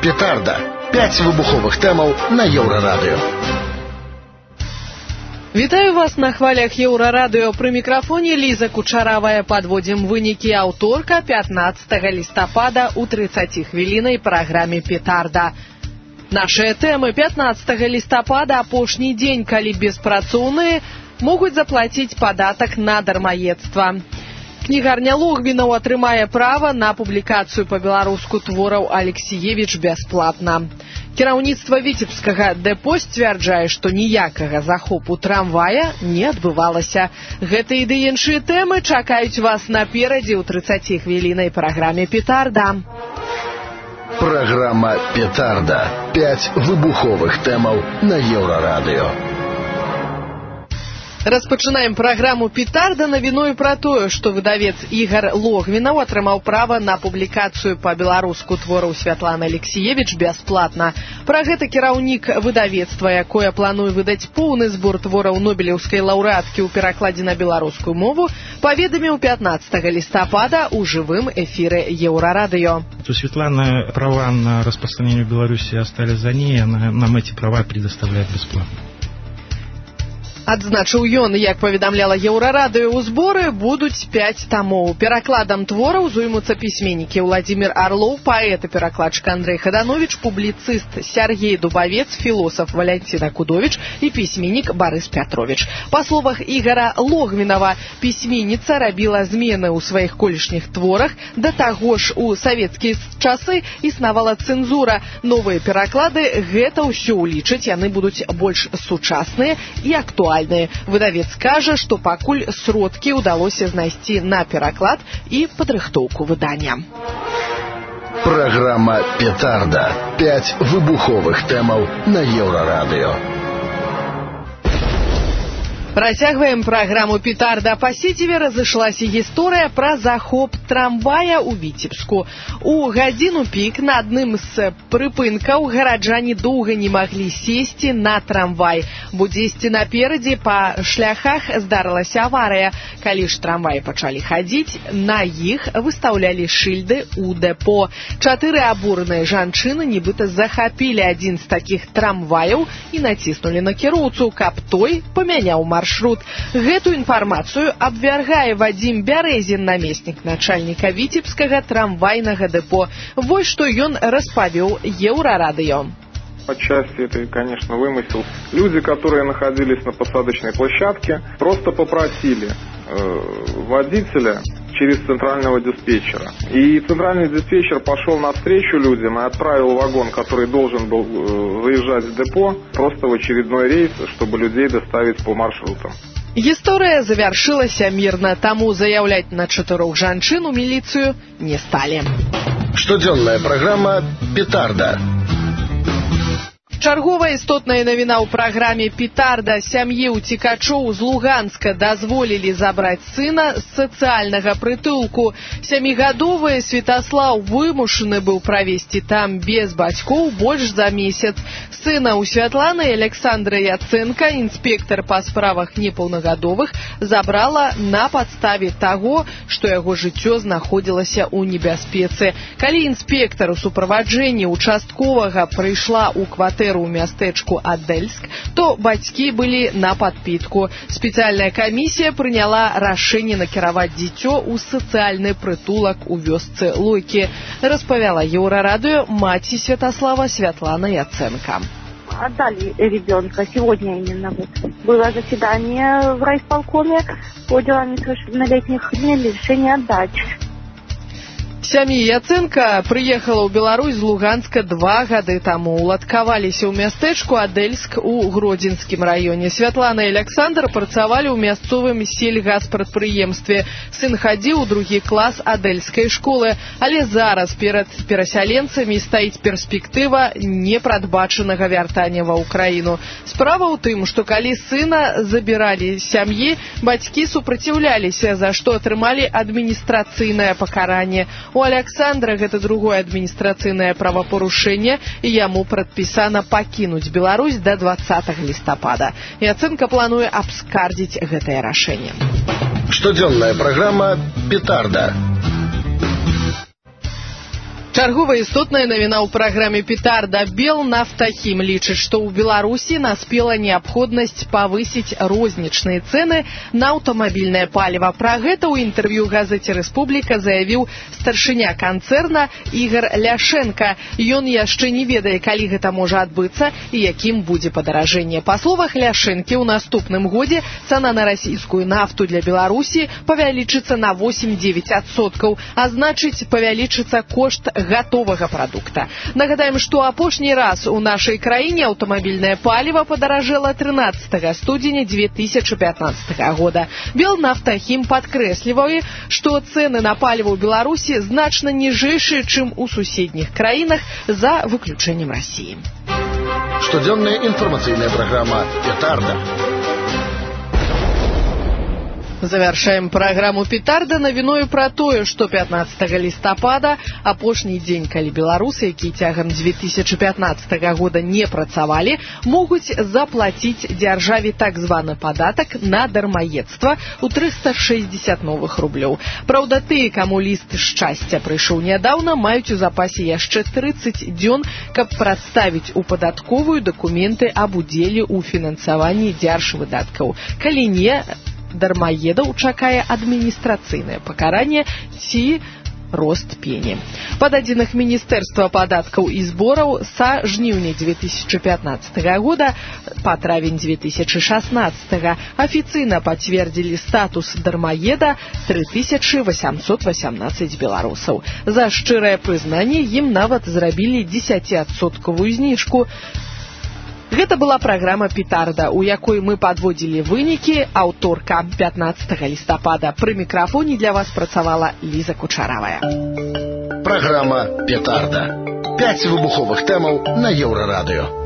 Петарда. 5 выбуховых тэмаў на Еўрарадыё. Вітаю вас на хвалях Еўрарадыё. Пры мікрафоне Ліза Кучаравая. Падводзім вынікі аўторка 15 лістапада ў 30 хвілінай праграме «Петарда». Нашыя тэмы: 15 лістапада, апошні дзень, калі беспрацоўныя могуць заплаціць падатак на дармаедства. Кнігарня Логвінаў атрымае права на публікацыю па-беларуску твораў Алексіевіч бясплатна. Кіраўніцтва віцебскага дэпо сцвярджае, што ніякага захопу трамвая не адбывалася. Гэтыя ды іншыя тэмы чакаюць вас наперадзе ў 30 хвілінай праграме «Петарда». Праграма «Петарда». 5 выбуховых тэмаў на Еўрарадыё. Распачынаем праграму «Петарда» навіною пра тое, што выдавец Ігар Логвінаў атрымаў права на публікацыю па-беларуску твораў Святланы Алексіевіч бясплатна. Пра гэта кіраўнік выдавецтва, якое плануе выдаць поўны збор твораў нобелеўскай лаўрэаткі ў перакладзе на беларускую мову, паведаміў 15 лістапада ў жывым эфіры Еўрарадыё. У Светланы права на распространение в Беларуси остались за ней, она нам эти права предоставляет бесплатно. Адзначыў ён, як паведамляла Еўрарадыё, у зборы будуць 5 тамоў. Перакладам твораў зоймуцца пісьменнікі Владзімір Арлоў, паэт і перакладчык Андрэй Хадановіч, публіцыст Сяргей Дубавец, філосаф Валянціна Кудовіч і пісьменнік Барыс Пятровіч. Па словах Ігара Логвінава, пісьменніца рабіла змены ў сваіх колішніх творах, да таго ж у савецкія часы існавала цэнзура. Новыя пераклады гэта ўсё ўлічаць, яны будуць больш сучасныя і актуальныя. Выдавец кажа, што пакуль сродкі ўдалося знайсці на пераклад і падрыхтоўку выдання. Праграма «Петарда». 5 выбуховых тэмаў на Еўрарадыё. Працягваем праграму «Петарда». Па сеціве разышлася гісторыя пра захоп трамвая ў Віцебску. У гадзіну пік на адным з прыпынкаў гараджане доўга не маглі сесці на трамвай, бо дзесьці наперадзе па шляхах здарылася аварыя. Калі ж трамваі пачалі хадзіць, на іх выстаўлялі шыльды ў дэпо. 4 абураныя жанчыны нібыта захапілі адзін з такіх трамваяў і націснулі на кіроўцу, каб той памяняў маршрут. Гэту інфармацыю абвяргае Вадзім Бярэзін, намеснік начальніка віцебскага трамвайнага дэпо. Вось што ён распавёў Еўрарадыё. Отчасти это, конечно, вымысел. Люди, которые находились на посадочной площадке, просто попросили водителя через центрального диспетчера. И центральный диспетчер пошел навстречу людям и отправил вагон, который должен был заезжать в депо, просто в очередной рейс, чтобы людей доставить по маршрутам. Гісторыя завяршылася мірна, таму заяўляць на 4 жанчын у міліцыю не сталі. Штодзённая праграма «Петарда». Чарговая істотная навіна ў праграме «Петарда». Сям'і ўцекачоў з Луганска дазволілі забраць сына з сацыяльнага прытулку. 7гадовы Святаслаў вымушаны быў правесці там без бацькоў больш за месяц. Сына ў Святланы Александра Яцэнка інспектар па справах непаўнагадовых забрала на падставе таго, што яго жыццё знаходзілася ў небяспецы. Калі інспектар у суправаджэнні участковага прыйшла ў кватэру у мястэчку Адэльск, то бацькі былі на падпітку. Спецыяльная камісія прыняла рашэнне накіраваць дзіцё ў сацыяльны прытулак у вёсцы Лойкі, распавяла Еўрарадыё маці Святаслава Святлана Яцэнка. Отдали ребенка сегодня именно. Было заседание в райисполкоме по делам несовершеннолетних, приняли решение отдать. Сям'я Яцэнка прыехала ў Беларусь з Луганска 2 гады таму. Уладкаваліся ў мястэчку Адэльск у Гродзенскім раёне. Святлана і Александр працавалі ў мясцовым сельгаспрадпрыемстве. Сын хадзіў у 2 клас Адэльскай школы, але зараз перад перасяленцамі стаіць перспектыва непрадбачанага вяртання ва ўкраіну. Справа ў тым, што калі сына забіралі сям'і, бацькі супраціўляліся, за што атрымалі адміністрацыйнае пакаранне. У Александра гэта другое адміністрацыйнае правапарушэнне, і яму прадпісана пакінуць Беларусь да 20 лістапада. Яцэнка плануе абскардзіць гэтае рашэнне. Штодзённая праграма «Петарда». Чарговая істотная навіна ў праграме «Петарда». Белнафтахім лічыць, што ў Беларусі наспела неабходнасць павысіць рознічныя цэны на аўтамабільнае паліва. Пра гэта ў інтэрв'ю газеце «Рэспубліка» заявіў старшыня канцэрна Ігор Ляшенко. Ён яшчэ не ведае, калі гэта можа адбыцца і якім будзе падаражэнне. Па словах Ляшэнкі, ў наступным годзе цана на расійскую нафту для Беларусі павялічыцца на 8-9%, а значыць, павялічыцца кошт гатовага прадукта. Нагадаем, што апошні раз у нашай краіне аўтамабільнае паліва падаражэла 13 студзеня 2015 года. Белнафтахім падкрэслівае, што цэны на паліва ў Беларусі значна ніжэйшыя, чым у суседніх краінах, за выключэннем Расіі. Штодзённая інфармацыйная праграма «Петарда». Завяршаем праграму «Петарда» навіною пра тое, што 15 лістапада, апошні дзень, калі беларусы, якія цягам 2015 года не працавалі, могуць заплаціць дзяржаве так званы падатак на дармаедства ў 360 новых рублёў. Праўда, тыя, каму ліст шчасця прыйшоў нядаўна, маюць у запасе яшчэ 30 дзён, каб прадставіць у падатковую дакументы аб удзеле ў фінансаванні дзяржвыдаткаў. Калі не, дармаедаў чакае адміністрацыйнае пакаранне ці рост пені. Па дадзеных Міністэрства падаткаў і збораў са жніўня 2015 года па травень 2016 афіцыйна пацвердзілі статус дармаеда 3818 беларусаў. За шчырае прызнанне ім нават зрабілі 10% зніжку. Гэта была праграма «Петарда», у якой мы падводзілі вынікі аўторка 15 лістапада. Пры мікрафоне для вас працавала Ліза Кучаравая. Праграма «Петарда». 5 выбуховых тэмаў на Еўрарадыё.